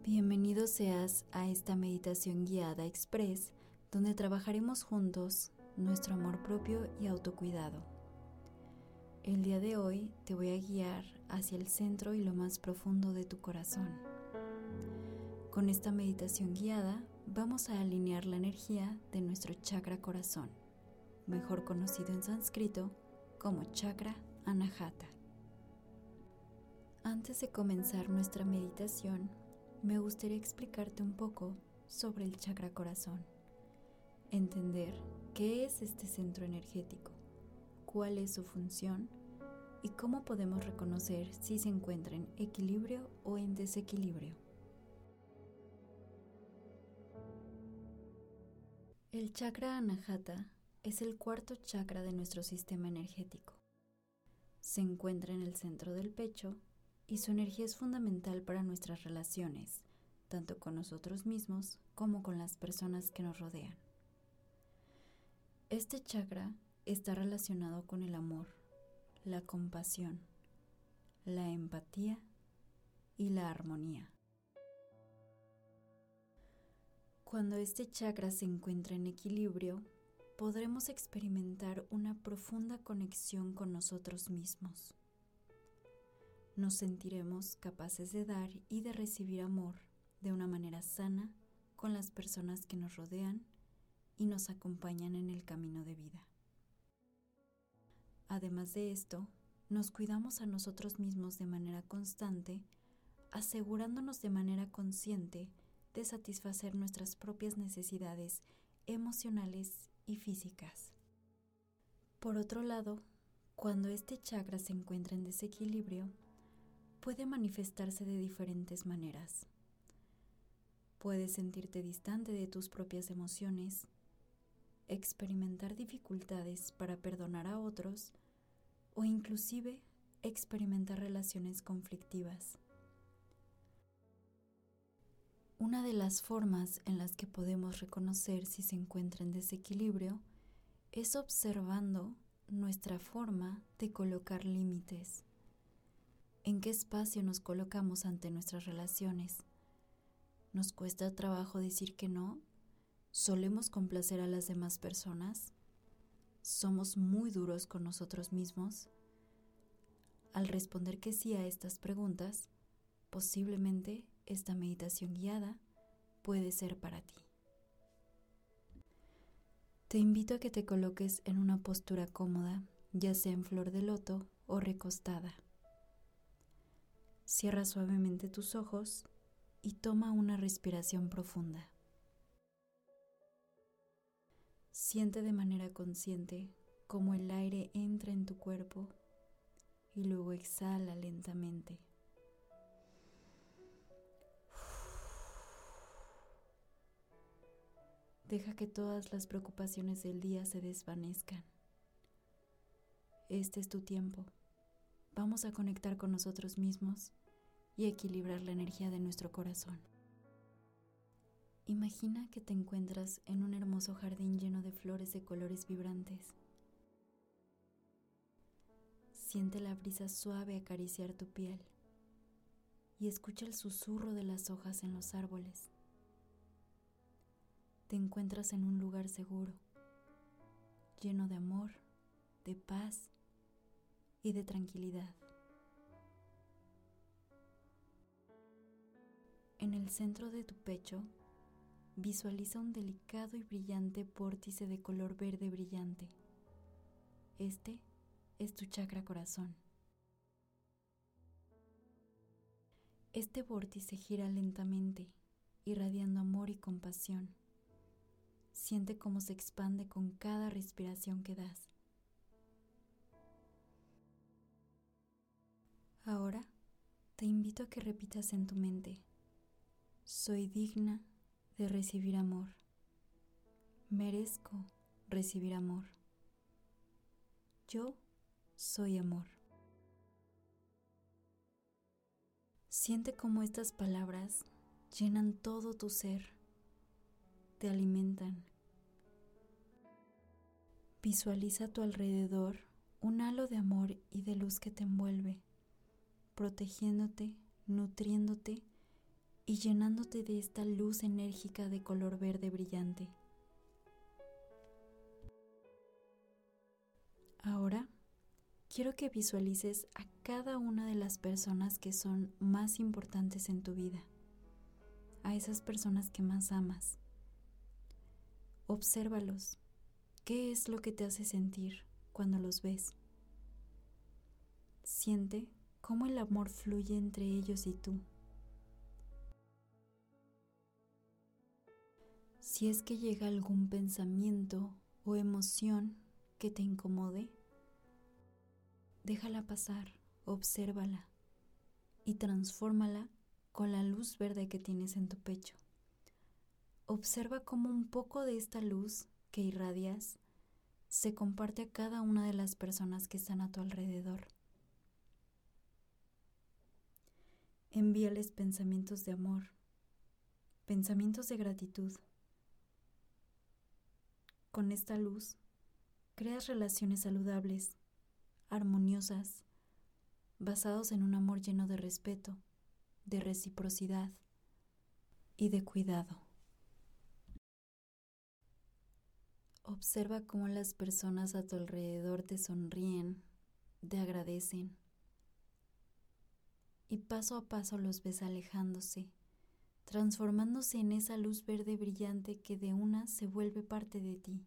Bienvenido seas a esta meditación guiada express, donde trabajaremos juntos nuestro amor propio y autocuidado. El día de hoy te voy a guiar hacia el centro y lo más profundo de tu corazón. Con esta meditación guiada vamos a alinear la energía de nuestro chakra corazón, mejor conocido en sánscrito como chakra anahata. Antes de comenzar nuestra meditación, me gustaría explicarte un poco sobre el chakra corazón, entender qué es este centro energético, cuál es su función y cómo podemos reconocer si se encuentra en equilibrio o en desequilibrio. El chakra anahata es el cuarto chakra de nuestro sistema energético. Se encuentra en el centro del pecho y su energía es fundamental para nuestras relaciones, tanto con nosotros mismos como con las personas que nos rodean. Este chakra está relacionado con el amor, la compasión, la empatía y la armonía. Cuando este chakra se encuentra en equilibrio, podremos experimentar una profunda conexión con nosotros mismos. Nos sentiremos capaces de dar y de recibir amor de una manera sana con las personas que nos rodean y nos acompañan en el camino de vida. Además de esto, nos cuidamos a nosotros mismos de manera constante, asegurándonos de manera consciente de satisfacer nuestras propias necesidades emocionales y físicas. Por otro lado, cuando este chakra se encuentra en desequilibrio, puede manifestarse de diferentes maneras. Puedes sentirte distante de tus propias emociones, experimentar dificultades para perdonar a otros o inclusive experimentar relaciones conflictivas. Una de las formas en las que podemos reconocer si se encuentra en desequilibrio es observando nuestra forma de colocar límites. ¿En qué espacio nos colocamos ante nuestras relaciones? ¿Nos cuesta trabajo decir que no? ¿Solemos complacer a las demás personas? ¿Somos muy duros con nosotros mismos? Al responder que sí a estas preguntas, posiblemente esta meditación guiada puede ser para ti. Te invito a que te coloques en una postura cómoda, ya sea en flor de loto o recostada. Cierra suavemente tus ojos y toma una respiración profunda. Siente de manera consciente cómo el aire entra en tu cuerpo y luego exhala lentamente. Deja que todas las preocupaciones del día se desvanezcan. Este es tu tiempo. Vamos a conectar con nosotros mismos y equilibrar la energía de nuestro corazón. Imagina que te encuentras en un hermoso jardín lleno de flores de colores vibrantes. Siente la brisa suave acariciar tu piel y escucha el susurro de las hojas en los árboles. Te encuentras en un lugar seguro, lleno de amor, de paz y de tranquilidad. En el centro de tu pecho, visualiza un delicado y brillante vórtice de color verde brillante. Este es tu chakra corazón. Este vórtice gira lentamente, irradiando amor y compasión. Siente cómo se expande con cada respiración que das. Ahora te invito a que repitas en tu mente: soy digna de recibir amor. Merezco recibir amor. Yo soy amor. Siente cómo estas palabras llenan todo tu ser, te alimentan. Visualiza a tu alrededor un halo de amor y de luz que te envuelve, protegiéndote, nutriéndote y llenándote de esta luz enérgica de color verde brillante. Ahora, quiero que visualices a cada una de las personas que son más importantes en tu vida, a esas personas que más amas. Obsérvalos. ¿Qué es lo que te hace sentir cuando los ves? Siente cómo el amor fluye entre ellos y tú. Si es que llega algún pensamiento o emoción que te incomode, déjala pasar, obsérvala y transfórmala con la luz verde que tienes en tu pecho. Observa cómo un poco de esta luz que irradias se comparte a cada una de las personas que están a tu alrededor. Envíales pensamientos de amor, pensamientos de gratitud. Con esta luz, creas relaciones saludables, armoniosas, basados en un amor lleno de respeto, de reciprocidad y de cuidado. Observa cómo las personas a tu alrededor te sonríen, te agradecen, y paso a paso los ves alejándose, transformándose en esa luz verde brillante que de una se vuelve parte de ti.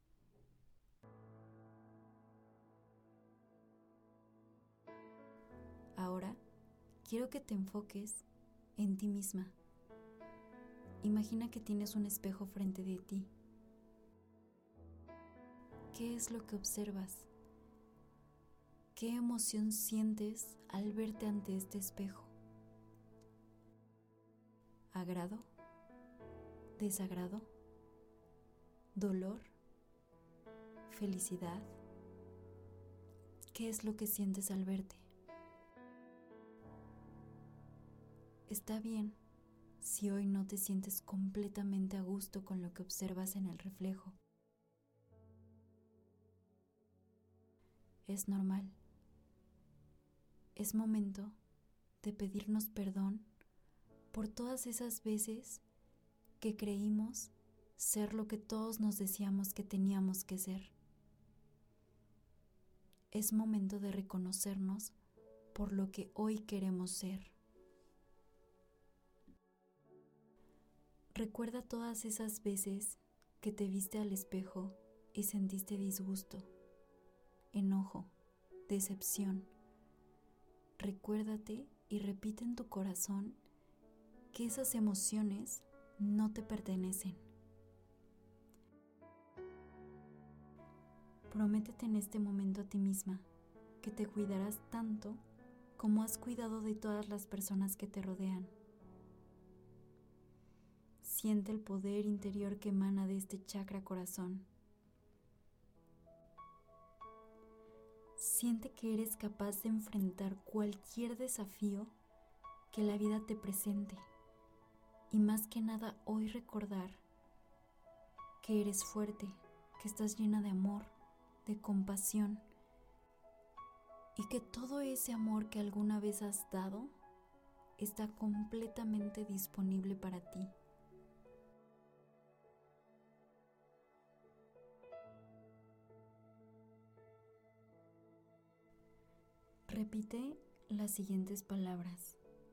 Ahora, quiero que te enfoques en ti misma. Imagina que tienes un espejo frente de ti. ¿Qué es lo que observas? ¿Qué emoción sientes al verte ante este espejo? ¿Agrado? ¿Desagrado? ¿Dolor? ¿Felicidad? ¿Qué es lo que sientes al verte? Está bien si hoy no te sientes completamente a gusto con lo que observas en el reflejo. Es normal. Es momento de pedirnos perdón por todas esas veces que creímos ser lo que todos nos decíamos que teníamos que ser. Es momento de reconocernos por lo que hoy queremos ser. Recuerda todas esas veces que te viste al espejo y sentiste disgusto, enojo, decepción. Recuérdate y repite en tu corazón que esas emociones no te pertenecen. Prométete en este momento a ti misma que te cuidarás tanto como has cuidado de todas las personas que te rodean. Siente el poder interior que emana de este chakra corazón. Siente que eres capaz de enfrentar cualquier desafío que la vida te presente. Y más que nada hoy recordar que eres fuerte, que estás llena de amor, de compasión, y que todo ese amor que alguna vez has dado está completamente disponible para ti. Repite las siguientes palabras.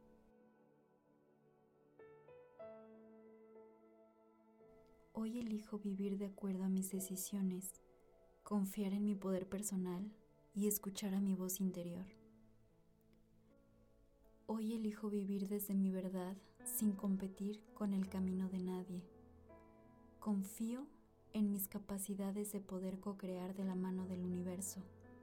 Hoy elijo vivir de acuerdo a mis decisiones, confiar en mi poder personal y escuchar a mi voz interior. Hoy elijo vivir desde mi verdad sin competir con el camino de nadie. Confío en mis capacidades de poder co-crear de la mano del universo.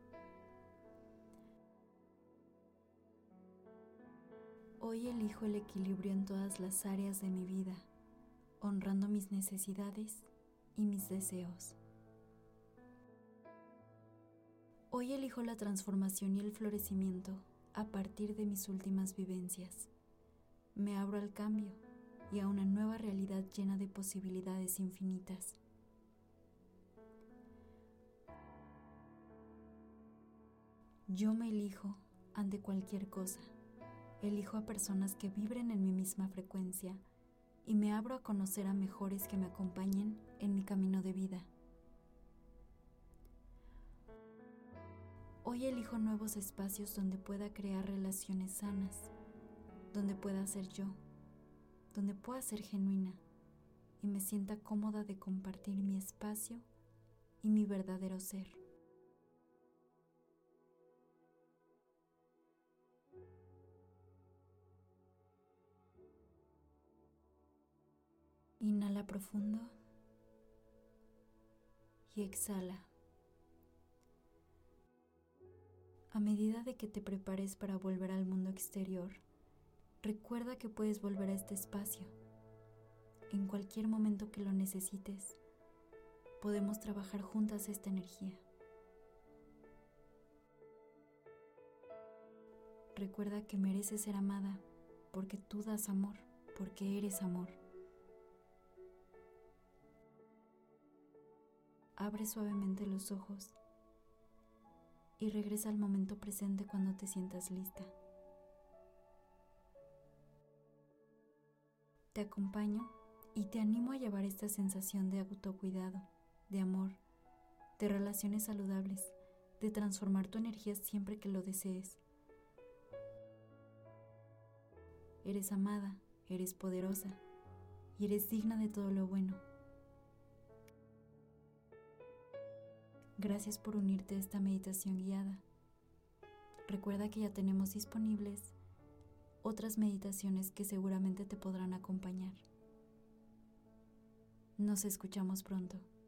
Hoy elijo el equilibrio en todas las áreas de mi vida, honrando mis necesidades y mis deseos. Hoy elijo la transformación y el florecimiento a partir de mis últimas vivencias. Me abro al cambio y a una nueva realidad llena de posibilidades infinitas. Yo me elijo ante cualquier cosa, Elijo a personas que vibren en mi misma frecuencia y me abro a conocer a mejores que me acompañen en mi camino de vida. Hoy elijo nuevos espacios donde pueda crear relaciones sanas, donde pueda ser yo, donde pueda ser genuina y me sienta cómoda de compartir mi espacio y mi verdadero ser. Inhala profundo y exhala. A medida de que te prepares para volver al mundo exterior, recuerda que puedes volver a este espacio. En cualquier momento que lo necesites, podemos trabajar juntas esta energía. Recuerda que mereces ser amada porque tú das amor, porque eres amor. Abre suavemente los ojos y regresa al momento presente cuando te sientas lista. Te acompaño y te animo a llevar esta sensación de autocuidado, de amor, de relaciones saludables, de transformar tu energía siempre que lo desees. Eres amada, eres poderosa y eres digna de todo lo bueno. Gracias por unirte a esta meditación guiada. Recuerda que ya tenemos disponibles otras meditaciones que seguramente te podrán acompañar. Nos escuchamos pronto.